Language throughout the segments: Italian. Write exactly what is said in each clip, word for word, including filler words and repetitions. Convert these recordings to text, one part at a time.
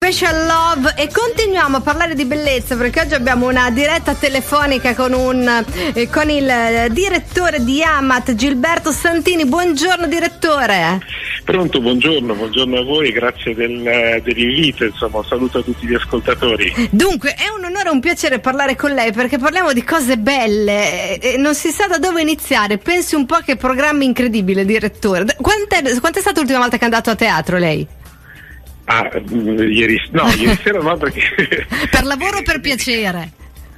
Special Love e continuiamo a parlare di bellezza perché oggi abbiamo una diretta telefonica con un eh, con il direttore di Amat, Gilberto Santini. Buongiorno direttore. Pronto, buongiorno, buongiorno a voi, grazie del, dell'invito, insomma, saluto a tutti gli ascoltatori. Dunque, è un onore e un piacere parlare con lei perché parliamo di cose belle e non si sa da dove iniziare. Pensi un po' che programma incredibile, direttore. Quant'è, quant'è stata l'ultima volta che è andato a teatro lei? Ah, ieri, no, ieri sera no perché... Per lavoro o per piacere?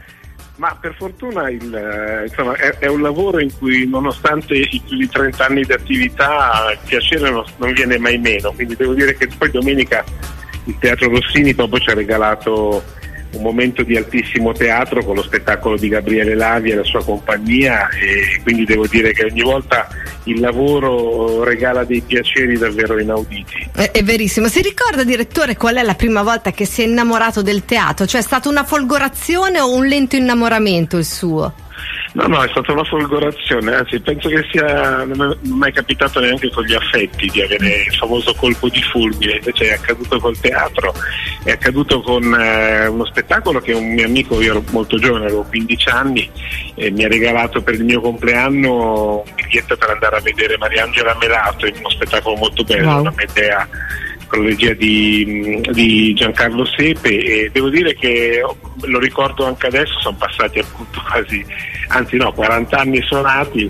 Ma per fortuna il, insomma, è, è un lavoro in cui nonostante i più di trenta anni di attività il piacere non, non viene mai meno, quindi devo dire che poi domenica il Teatro Rossini proprio ci ha regalato un momento di altissimo teatro con lo spettacolo di Gabriele Lavi e la sua compagnia, e quindi devo dire che ogni volta il lavoro regala dei piaceri davvero inauditi. È, è verissimo. Si ricorda, direttore, qual è la prima volta che si è innamorato del teatro? Cioè è stata una folgorazione o un lento innamoramento il suo? No, no, è stata una folgorazione, anzi penso che sia non è mai capitato neanche con gli affetti di avere il famoso colpo di fulmine, invece è accaduto col teatro, è accaduto con eh, uno spettacolo che un mio amico, io ero molto giovane, avevo quindici anni, e mi ha regalato per il mio compleanno un biglietto per andare a vedere Mariangela Melato in uno spettacolo molto bello, wow. Una Medea con la regia di, di Giancarlo Sepe, e devo dire che lo ricordo anche adesso, sono passati appunto quasi, anzi no, quaranta anni suonati,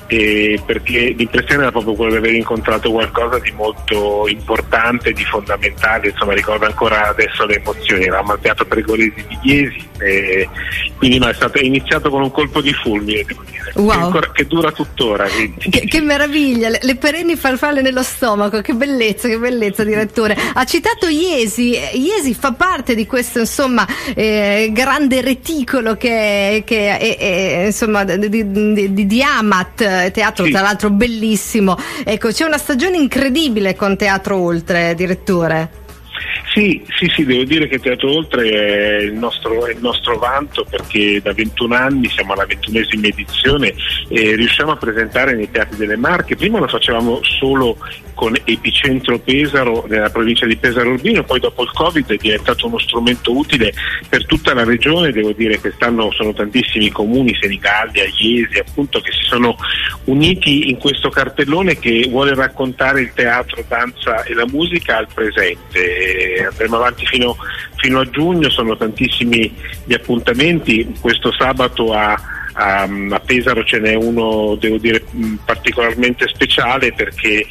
e perché l'impressione era proprio quella di aver incontrato qualcosa di molto importante, di fondamentale, insomma ricordo ancora adesso le emozioni. Eravamo al Teatro Pergolesi di Iesi, e quindi no, è stato è iniziato con un colpo di fulmine, devo dire, wow. che, ancora, che dura tuttora. Che, che meraviglia, le, le perenni farfalle nello stomaco, che bellezza, che bellezza, direttore. Ha citato Iesi, Iesi fa parte di questo insomma eh, grande reticolo che, che è, è, insomma di, di, di, di Amat. Teatro, sì. Tra l'altro bellissimo. Ecco, c'è una stagione incredibile con Teatro Oltre, direttore. Sì, sì, sì, devo dire che Teatro Oltre è il nostro, è il nostro vanto, perché da ventuno anni siamo alla ventunesima edizione e riusciamo a presentare nei teatri delle Marche. Prima lo facevamo solo con Epicentro Pesaro nella provincia di Pesaro Urbino, poi dopo il Covid è diventato uno strumento utile per tutta la regione. Devo dire che stanno, sono tantissimi comuni, Senigallia, Iesi appunto, che si sono uniti in questo cartellone che vuole raccontare il teatro, danza e la musica al presente. Andremo avanti fino, fino a giugno, sono tantissimi gli appuntamenti. Questo sabato a, a, a Pesaro ce n'è uno, devo dire, particolarmente speciale, perché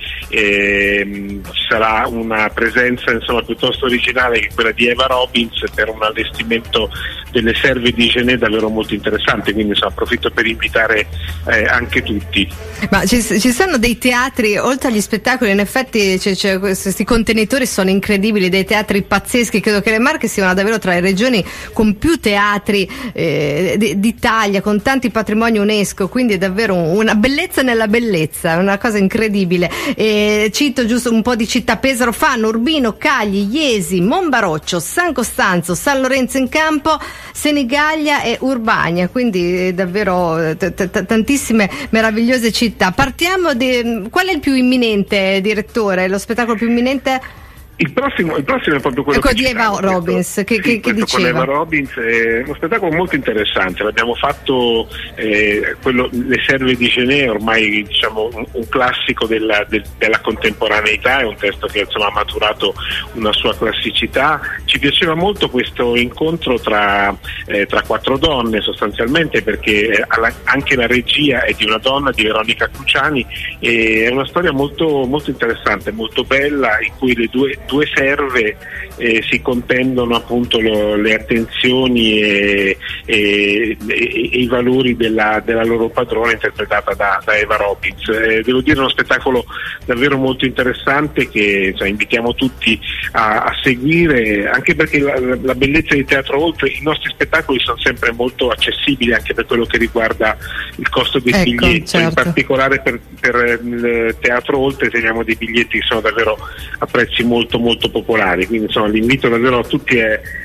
eh, ci sarà una presenza insomma piuttosto originale, che è quella di Eva Robbins, per un allestimento delle serve di Genè davvero molto interessante, quindi insomma, approfitto per invitare eh, anche tutti. Ma ci, ci sono dei teatri, oltre agli spettacoli, in effetti c'è, c'è, questi contenitori sono incredibili, dei teatri pazzeschi. Credo che le Marche siano davvero tra le regioni con più teatri eh, d'Italia, con tanti patrimoni UNESCO, quindi è davvero una bellezza nella bellezza, una cosa incredibile. E cito giusto un po' di città: Pesaro, Fano, Urbino, Cagli, Iesi, Monbaroccio, San Costanzo, San Lorenzo in Campo, Senigallia e Urbania, quindi davvero t- t- tantissime meravigliose città. Partiamo di qual è il più imminente, direttore? Lo spettacolo più imminente? Il prossimo, il prossimo è proprio quello ecco, che di Eva Robbins, questo, che, sì, che, che diceva. Con Eva Robbins è uno spettacolo molto interessante. L'abbiamo fatto, eh, quello, Le serve di Genè, ormai diciamo un, un classico della, del, della contemporaneità, è un testo che insomma ha maturato una sua classicità. Ci piaceva molto questo incontro tra, eh, tra quattro donne sostanzialmente, perché eh, alla, anche la regia è di una donna, di Veronica Cruciani, e è una storia molto, molto interessante, molto bella, in cui le due due serve eh, si contendono appunto lo, le attenzioni e, e, e, e i valori della, della loro padrona, interpretata da, da Eva Robbins. Eh, devo dire uno spettacolo davvero molto interessante che cioè, invitiamo tutti a, a seguire, anche perché la, la bellezza di Teatro Oltre, i nostri spettacoli sono sempre molto accessibili anche per quello che riguarda il costo dei ecco, biglietti, certo. In particolare per, per il Teatro Oltre teniamo dei biglietti che sono davvero a prezzi molto molto popolari, quindi insomma l'invito davvero a tutti è,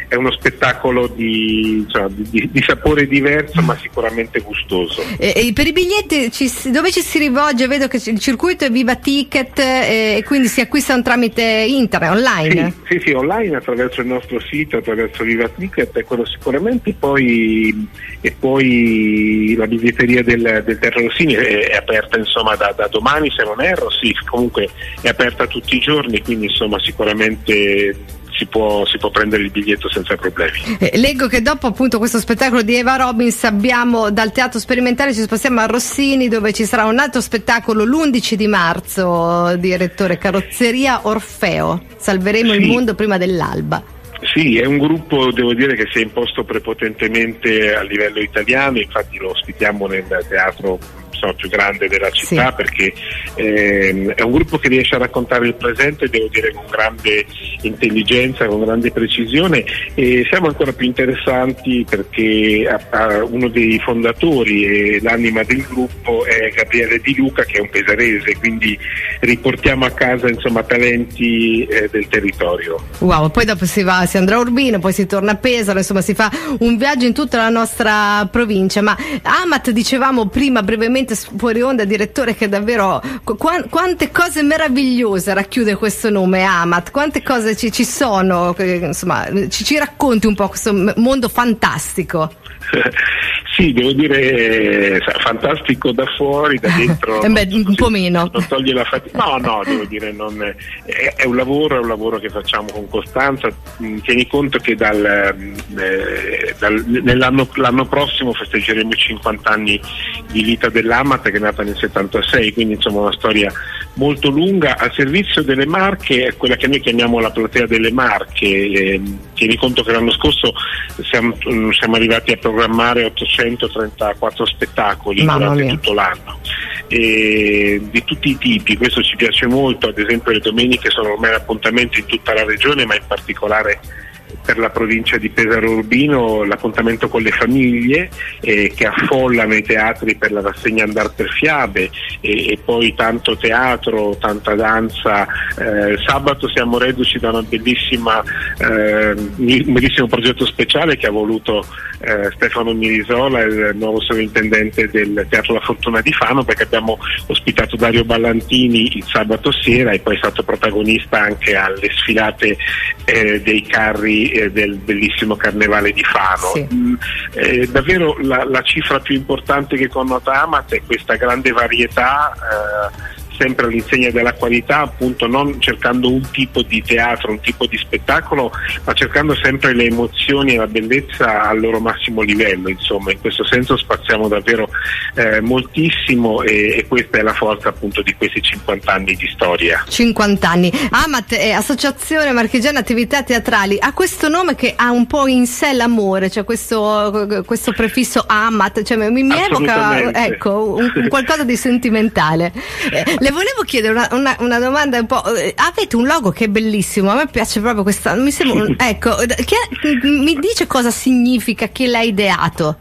è uno spettacolo di, cioè, di, di sapore diverso ma sicuramente gustoso. E, e per i biglietti ci, dove ci si rivolge? Vedo che il circuito è Viva Ticket e quindi si acquistano tramite internet, online? Sì, sì, sì, online attraverso il nostro sito, attraverso Viva Ticket, è quello sicuramente, poi, e poi la biglietteria del, del Teatro Rossini è, è aperta insomma da, da domani, se non erro, sì, comunque è aperta tutti i giorni, quindi insomma sicuramente Si può, si può prendere il biglietto senza problemi. Eh, leggo che dopo appunto questo spettacolo di Eva Robins abbiamo dal Teatro Sperimentale ci spostiamo a Rossini, dove ci sarà un altro spettacolo l'undici di marzo, direttore, Carrozzeria Orfeo, salveremo sì. il mondo prima dell'alba. Sì, è un gruppo, devo dire, che si è imposto prepotentemente a livello italiano, infatti lo ospitiamo nel teatro so, più grande della città, sì. perché ehm, è un gruppo che riesce a raccontare il presente, devo dire, con grande intelligenza, con grande precisione, e siamo ancora più interessanti perché a, a uno dei fondatori e l'anima del gruppo è Gabriele Di Luca, che è un pesarese, quindi riportiamo a casa insomma talenti eh, del territorio. Wow, poi dopo si va, si andrà a Urbino, poi si torna a Pesaro, insomma si fa un viaggio in tutta la nostra provincia. Ma Amat, dicevamo prima brevemente fuori onda, direttore, che davvero qu- quante cose meravigliose racchiude questo nome Amat, quante cose ci, ci sono, insomma ci, ci racconti un po' questo mondo fantastico. Sì, devo dire fantastico da fuori, da dentro eh beh, un po' meno. Non toglie la fatica. No, no, devo dire non è, è un lavoro, è un lavoro che facciamo con costanza. Tieni conto che dal, eh, dal nell'anno l'anno prossimo festeggeremo i cinquanta anni di vita dell'Amat, che è nata nel settantasei, quindi insomma una storia molto lunga al servizio delle Marche, è quella che noi chiamiamo la platea delle Marche. Eh, tieni conto che l'anno scorso siamo, siamo arrivati a programmare ottocentotrentaquattro spettacoli Mamma durante mia. tutto l'anno, e di tutti i tipi, questo ci piace molto. Ad esempio le domeniche sono ormai appuntamenti in tutta la regione, ma in particolare per la provincia di Pesaro Urbino l'appuntamento con le famiglie eh, che affollano i teatri per la rassegna Andar per Fiabe, e, e poi tanto teatro, tanta danza. Eh, sabato siamo reduci da una bellissima eh, un bellissimo progetto speciale che ha voluto eh, Stefano Mirisola, il nuovo sovrintendente del Teatro La Fortuna di Fano, perché abbiamo ospitato Dario Ballantini il sabato sera e poi è stato protagonista anche alle sfilate eh, dei carri del bellissimo Carnevale di Fano. Sì. Mm, eh, davvero la, la cifra più importante che connota Amat è questa grande varietà, eh, sempre all'insegna della qualità, appunto non cercando un tipo di teatro, un tipo di spettacolo, ma cercando sempre le emozioni e la bellezza al loro massimo livello. Insomma, in questo senso spaziamo davvero eh, moltissimo, e, e questa è la forza appunto di questi cinquanta anni di storia. cinquanta anni. Amat è Associazione Marchigiana Attività Teatrali, ha questo nome che ha un po' in sé l'amore, cioè questo, questo prefisso Amat, cioè mi, mi evoca ecco, un, un qualcosa di sentimentale. Eh, Le volevo chiedere una, una, una domanda un po'. Avete un logo che è bellissimo, a me piace proprio questa. Mi sembra, ecco, che, mi dice cosa significa, chi l'ha ideato?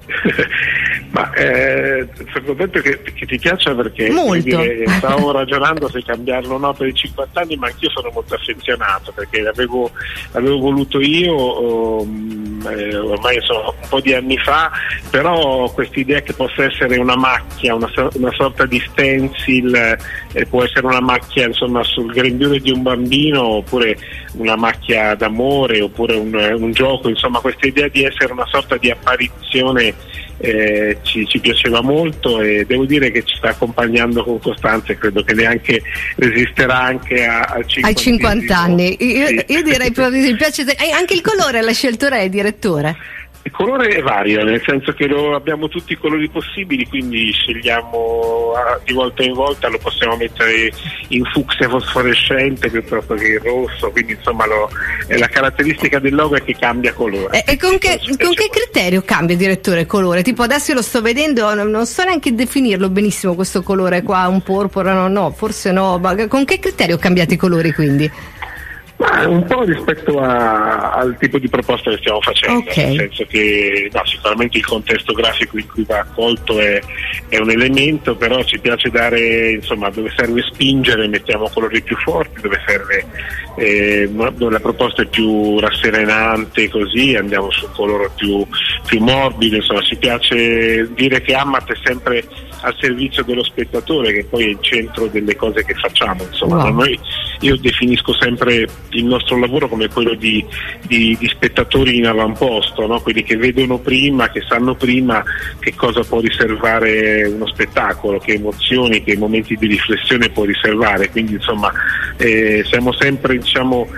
Ma eh, sono contento che, che ti piaccia, perché molto. Dire, stavo ragionando se cambiarlo o no per i cinquanta anni, ma anch'io sono molto affezionato, perché l'avevo, l'avevo voluto io um, eh, ormai so, un po' di anni fa, però questa idea che possa essere una macchia, una, una sorta di stencil, eh, può essere una macchia insomma sul grembiule di un bambino, oppure una macchia d'amore, oppure un, un gioco, insomma questa idea di essere una sorta di apparizione Eh, ci, ci piaceva molto, e devo dire che ci sta accompagnando con costanza, e credo che neanche resisterà anche a, a ai cinquanta anni. Io, sì. io direi proprio mi piace, anche il colore l'ha scelto lei, direttore? Il colore è vario, nel senso che lo abbiamo tutti i colori possibili, quindi scegliamo di volta in volta, lo possiamo mettere in fucsia fosforescente piuttosto che in rosso, quindi insomma lo, eh, la caratteristica del logo è che cambia colore. E, e con, che, con che criterio cambia, direttore, colore? Tipo adesso io lo sto vedendo, non so neanche definirlo benissimo questo colore qua, un porpora, no, no, forse no, ma con che criterio cambiate i colori quindi? Ma un po' rispetto a, al tipo di proposta che stiamo facendo, okay. Nel senso che no, sicuramente il contesto grafico in cui va accolto è, è un elemento, però ci piace dare, insomma, dove serve spingere mettiamo colori più forti, dove serve eh, dove la proposta è più rasserenante, così andiamo su un colore più, più morbido, insomma ci piace dire che Ammat è sempre al servizio dello spettatore, che poi è il centro delle cose che facciamo, insomma. Wow. Noi, io definisco sempre il nostro lavoro come quello di, di, di spettatori in avamposto, no? Quelli che vedono prima, che sanno prima che cosa può riservare uno spettacolo, che emozioni, che momenti di riflessione può riservare, quindi insomma eh, siamo sempre, diciamo,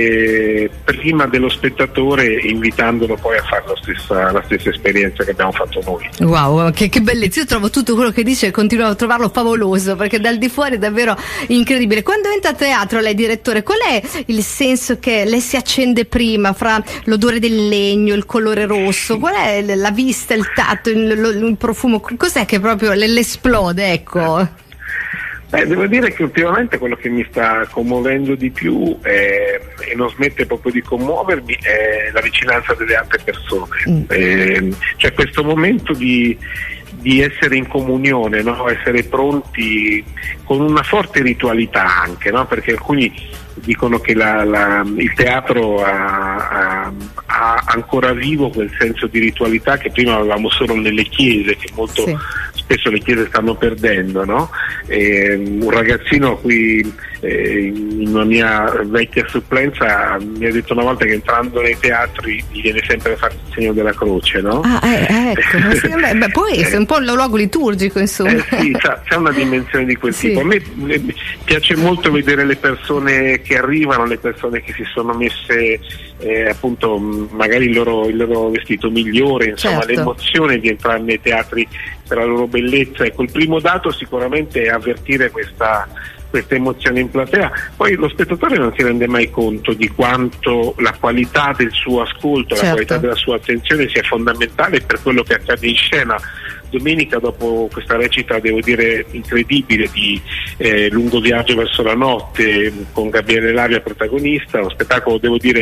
eh, prima dello spettatore, invitandolo poi a fare la stessa, la stessa esperienza che abbiamo fatto noi. Wow, che, che bellezza, io trovo tutto quello che dice e continuo a trovarlo favoloso, perché dal di fuori è davvero incredibile. Quando entra a teatro lei, direttore, qual è il senso che lei si accende prima fra l'odore del legno, il colore rosso, qual è la vista, il tatto, il, il, il profumo, cos'è che proprio l'esplode, ecco? Beh, devo dire che ultimamente quello che mi sta commuovendo di più è, e non smette proprio di commuovermi, è la vicinanza delle altre persone, mm. eh, cioè questo momento di di essere in comunione, no? Essere pronti con una forte ritualità anche, no? Perché alcuni dicono che la, la, il teatro ha, ha, ha ancora vivo quel senso di ritualità che prima avevamo solo nelle chiese, che molto sì. spesso le chiese stanno perdendo, no? E, un ragazzino a cui eh, in una mia vecchia supplenza mi ha detto una volta che entrando nei teatri gli viene sempre a fare il segno della croce, no? Ah, eh, ecco. Sì, beh, beh, poi è un po' il luogo liturgico, insomma. Eh, sì, c'è, c'è una dimensione di quel sì. tipo. A me eh, piace molto vedere le persone che arrivano, le persone che si sono messe eh, appunto magari il loro, il loro vestito migliore, insomma, certo. L'emozione di entrare nei teatri per la loro bellezza. Ecco, il primo dato sicuramente è avvertire questa questa emozione in platea. Poi lo spettatore non si rende mai conto di quanto la qualità del suo ascolto, certo. la qualità della sua attenzione sia fondamentale per quello che accade in scena. Domenica, dopo questa recita, devo dire, incredibile di eh, Lungo viaggio verso la notte, con Gabriele Lavia protagonista, uno spettacolo, devo dire,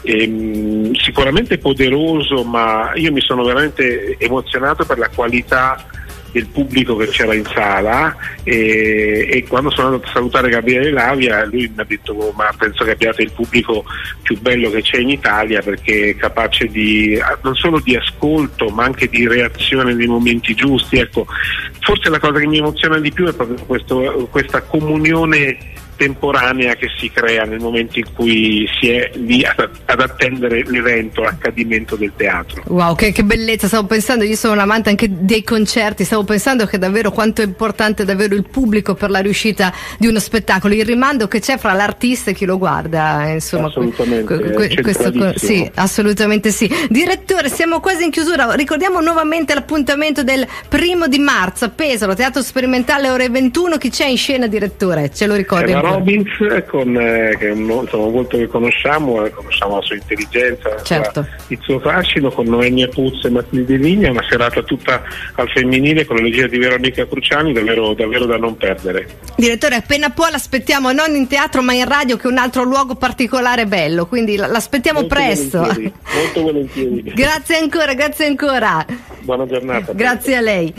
ehm, sicuramente poderoso, ma io mi sono veramente emozionato per la qualità del pubblico che c'era in sala, e, e quando sono andato a salutare Gabriele Lavia lui mi ha detto: ma penso che abbiate il pubblico più bello che c'è in Italia, perché è capace di non solo di ascolto ma anche di reazione nei momenti giusti. Ecco, forse la cosa che mi emoziona di più è proprio questo, questa comunione temporanea che si crea nel momento in cui si è lì ad, ad attendere l'evento, l'accadimento del teatro. Wow, che, che bellezza, stavo pensando, io sono un amante anche dei concerti, stavo pensando che davvero quanto è importante davvero il pubblico per la riuscita di uno spettacolo, il rimando che c'è fra l'artista e chi lo guarda, insomma. Assolutamente, que, que, questo, sì, assolutamente sì. Direttore, siamo quasi in chiusura, ricordiamo nuovamente l'appuntamento del primo di marzo a Pesaro, Teatro Sperimentale, ore ventuno, chi c'è in scena, direttore? Ce lo ricordi? Robbins, con, eh, che è un, insomma, molto che conosciamo, eh, conosciamo la sua intelligenza, certo. la, il suo fascino, con Noemia Puzzo e Matilde Vigna, una serata tutta al femminile con la regia di Veronica Cruciani, davvero, davvero da non perdere. Direttore, appena può l'aspettiamo non in teatro ma in radio, che è un altro luogo particolare bello, quindi l'aspettiamo molto presto. Volentieri, molto volentieri. Grazie ancora, grazie ancora. Buona giornata. Grazie a lei.